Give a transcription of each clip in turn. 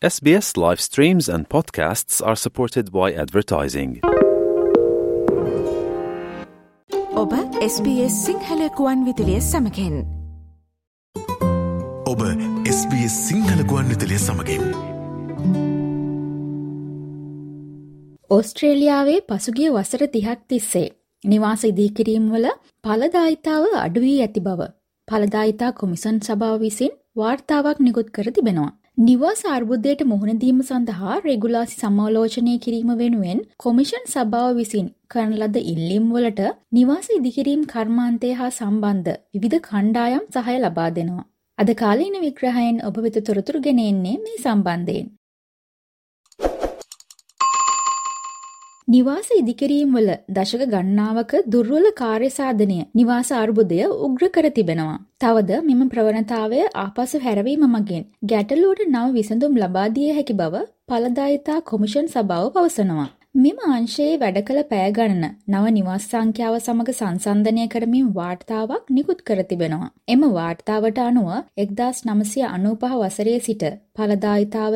SBS live streams and podcasts are supported by advertising. ඔබ SBS Sinhala ගුවන්විදුලිය සමගින්. ඔබ SBS Sinhala ගුවන්විදුලිය සමගින්. ඕස්ට්‍රේලියාවේ පසුගිය වසර 30ක් තිස්සේ නිවාස ඉදිකිරීම් වල ඵලදායීතාව අඩු වී ඇති බව ඵලදායීතා කොමිෂන් සභාව විසින් වාර්තාවක් නිකුත් කර තිබෙනවා. නිවාස අර්බුදයට මුහුණ දීම සඳහා රෙගුලාසි සමාලෝචනය කිරීම වෙනුවෙන් කොමිෂන් සභාව විසින් කරන ලද ඉල්ලීම් වලට නිවාස ඉදිකිරීම් කර්මාන්තය හා සම්බන්ධ විවිධ කණ්ඩායම් සහාය ලබා දෙනවා. අද කාලීන විග්‍රහයෙන් ඔබ වෙත තොරතුරු ගෙන එන්නේ මේ සම්බන්ධයෙන්. නිවාස ඉදිකිරීම් වල දශක ගණනාවක දුර්වල කාර්ය සාධනය නිවාස අර්බුදය උග්‍ර කර තිබෙනවා. තවද මෙම ප්‍රවණතාවය ආපසු හැරවීම මගින් ගැටලුවට නව විසඳුම් ලබා දිය හැකි බව ඵලදායීතා කොමිෂන් සභාව පවසනවා. මෙම අංශයේ වැඩ කළ පැය ගණන නව නිවාස සංඛ්‍යාව සමග සංසන්දනය කරමින් වාර්තාවක් නිකුත් කර තිබෙනවා. එම වාර්තාවට අනුව 1995 වසරේ සිට ඵලදායීතාව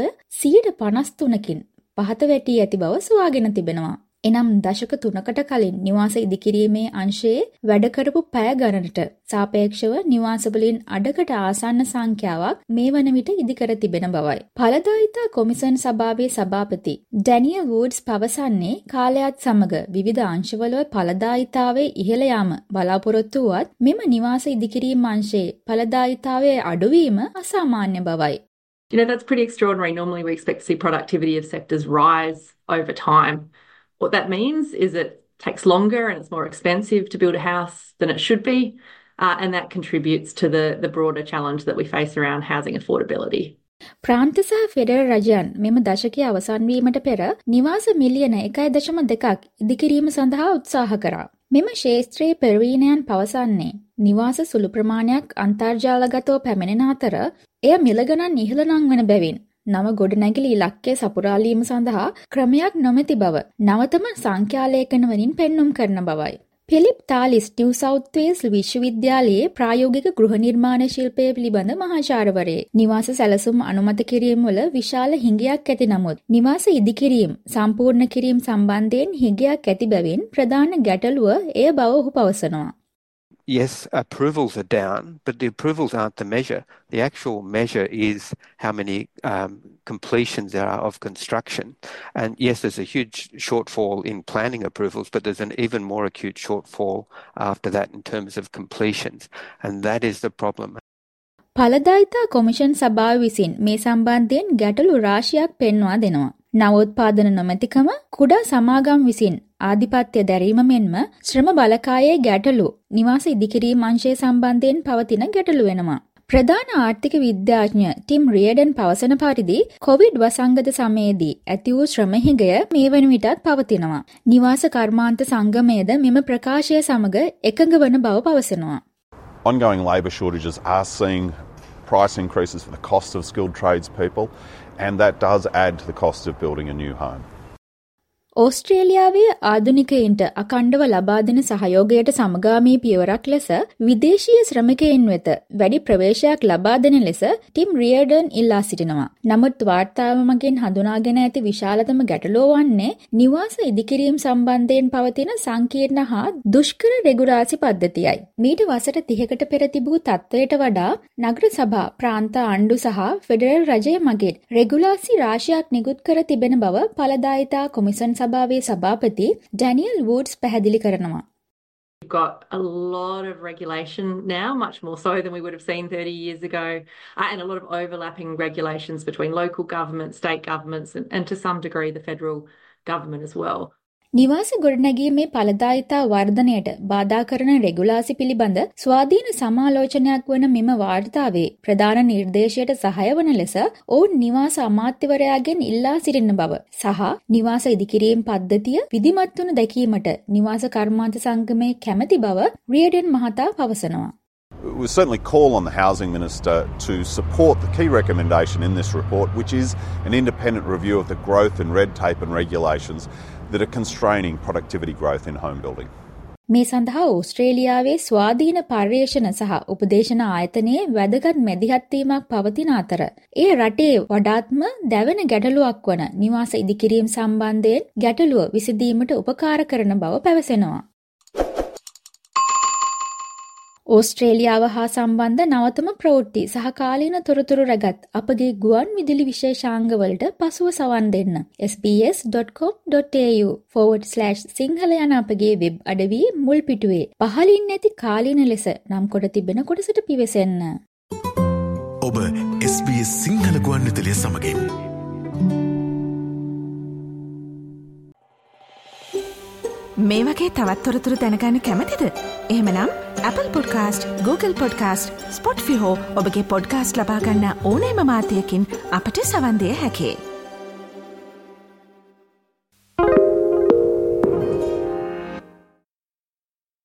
53%කින් පහත වැටී ඇති බව සොයාගෙන තිබෙනවා. එනම් දශක 3කට කලින් නිවාස ඉදිකිරීමේ අංශයේ වැඩ කරපු පැය ගණනට සාපේක්ෂව නිවාසවලින් අඩකට ආසන්න සංඛ්‍යාවක් මේ වන විට ඉදිකර තිබෙන බවයි. ඵලදායීතා කොමිෂන් සභාවේ සභාපති ඩැනියල් වුඩ්ස් පවසන්නේ කාලයත් සමග විවිධ අංශවල ඵලදායීතාවේ ඉහළ යාම බලාපොරොත්තු වුවත් මෙම නිවාස ඉදිකිරීම් අංශයේ ඵලදායීතාවේ අඩුවීම අසාමාන්‍ය බවයි. You know, that's pretty extraordinary. Normally we expect to see productivity of sectors rise over time. What that means is it takes longer and it's more expensive to build a house than it should be, and that contributes to the broader challenge that we face around housing affordability. ප්‍රාන්ත සහ federal රජයන් මෙම දශකයේ අවසන් වීමට පෙර නිවාස මිලියන 1.2ක් ඉදිකිරීම සඳහා උත්සාහ කරා. මෙම ශාස්ත්‍රීය පෙරවීනයන් පවසන්නේ නිවාස සුළු ප්‍රමාණයක් අන්තර්ජාලගතව පැමිණෙන අතර එය මිල ගණන් ඉහළ නංවන බැවින් නව ගොඩනැගිලි ඉලක්කය සපුරාලීම සඳහා ක්‍රමයක් නොමැති බව නවතම සංඛ්‍යාලේඛන වලින් පෙන්눔 කරන බවයි. Philip Thalis New South Wales විශ්වවිද්‍යාලයේ ප්‍රායෝගික ගෘහ නිර්මාණ ශිල්පය පිළිබඳ මහාචාර්යවරයෙක්. නිවාස සැලසුම් අනුමත කිරීම වල විශාල හිඟයක් ඇති නමුත් නිවාස ඉදිකිරීම සම්පූර්ණ කිරීම සම්බන්ධයෙන් හිඟයක් ඇති බැවින් ප්‍රධාන ගැටලුව එය බව ඔහු පවසනවා. Yes, approvals are down, but the approvals aren't the measure. The actual measure is how many completions there are of construction. And yes, there's a huge shortfall in planning approvals, but there's an even more acute shortfall after that in terms of completions. And that is the problem. ඵලදායීතා commission සභාව විසින් මේ සම්බන්ධයෙන් ගැටලු රාශියක් පෙන්වා දෙනවා. නවෝත්පාදන නොමැතිකම, කුඩා සමාගම් විසින් ආධිපත්‍ය දැරීම මෙන්ම ශ්‍රම බලකායේ ගැටලු නිවාස ඉදිකිරීම අංශය සම්බන්ධයෙන් පවතින ගැටලු වෙනවා. ප්‍රධාන ආර්ථික විද්‍යාඥ ටිම් රියඩන් පවසන පරිදි කොවිඩ් වසංගත සමයේදී ඇති වූ ශ්‍රම හිඟය මේ වන විටත් පවතිනවා. නිවාස කර්මාන්ත සංගමයේද මෙම ප්‍රකාශය සමග එකඟ වන බව පවසනවා. Ongoing labour shortages are seeing price increases for the cost of skilled tradespeople, and that does add to the cost of building a new home. ඕස්ට්‍රේලියාවේ ආධුනිකයින්ට අඛණ්ඩව ලබා දෙන සහයෝගයට සමගාමී පියවරක් ලෙස විදේශීය ශ්‍රමිකයින් වෙත වැඩි ප්‍රවේශයක් ලබා දෙන ලෙස ටිම් රියඩන් ඉල්ලා සිටිනවා. නමුත් වාර්තාව මගින් හඳුනාගෙන ඇති විශාලතම ගැටලුව වන්නේ නිවාස ඉදිකිරීම සම්බන්ධයෙන් පවතින සංකීර්ණ හා දුෂ්කර රෙගුලාසි පද්ධතියයි. මීට වසර 30කට පෙර තිබූ තත්ත්වයට වඩා නගර සභා, ප්‍රාන්ත ආණ්ඩු සහ ෆෙඩරල් රජය මගින් රෙගුලාසි රාශියක් නිකුත් කර තිබෙන බව ඵලදායීතා කොමිෂන් සභාවේ සභාපති ඩැනියල් වුඩ්ස් පැහැදිලි කරනවා. We've got a lot of regulation now, much more so than we would have seen 30 years ago, and a lot of overlapping regulations between local governments, state governments, and to some degree the federal government as well. නිවාස ගොඩනැගීමේ ඵලදායීතා වර්ධනයට බාධා කරන රෙගුලාසි පිළිබඳ ස්වාධීන සමාලෝචනයක් වන මෙම වාර්තාවේ ප්‍රධාන නිර්දේශයට සහාය වන ලෙස ඔවුන් නිවාස අමාත්‍යවරයාගෙන් ඉල්ලා සිටින බව සහ නිවාස ඉදිකිරීම පද්ධතිය විධිමත් වනු දැකීමට නිවාස කර්මාන්ත සංගමයේ කැමැති බව රියඩන් මහතා පවසනවා. We certainly call on the Housing Minister to support the key recommendation in this report, which is an independent review of the growth in red tape and regulations that are constraining productivity growth in home building. මේ සඳහා ඕස්ට්‍රේලියාවේ ස්වාධීන පර්යේෂණ සහ උපදේශන ආයතනයේ වැදගත් මැදිහත්වීමක් පවතින අතර ඒ රටේ වඩාත්ම දැවෙන ගැටලුවක් වන නිවාස ඉදිකිරීම සම්බන්ධයෙන් ගැටලුව විසඳීමට උපකාර කරන බව පැවසෙනවා. ඕස්ට්‍රේලියාව හා සම්බන්ධ නවතම ප්‍රවෘත්ති සහකාලීන තොරතුරු රැගත් අපගේ ගුවන් විදුලි විශේෂාංගවලට පසුව සවන් දෙන්න. sbs.com.au/සිංහල යන අපගේ වෙබ් අඩවියේ මුල් පිටුවේ පහළින් නැති කාලීන ලෙස නම් කොට තිබෙන කොටසට පිවිසෙන්න. ඔබ SBS සිංහල ගුවන් විදුලිය සමගින් මේ වගේ තවත් තොරතුරු දැනගන්න කැමතිද? එහෙමනම් Apple Podcast, Google Podcast, Spotify හෝ ඔබගේ පොඩ්කාස්ට් ලබා ගන්න ඕනෑම මාධ්‍යයකින් අපට සවන් දෙන්න හැකියි.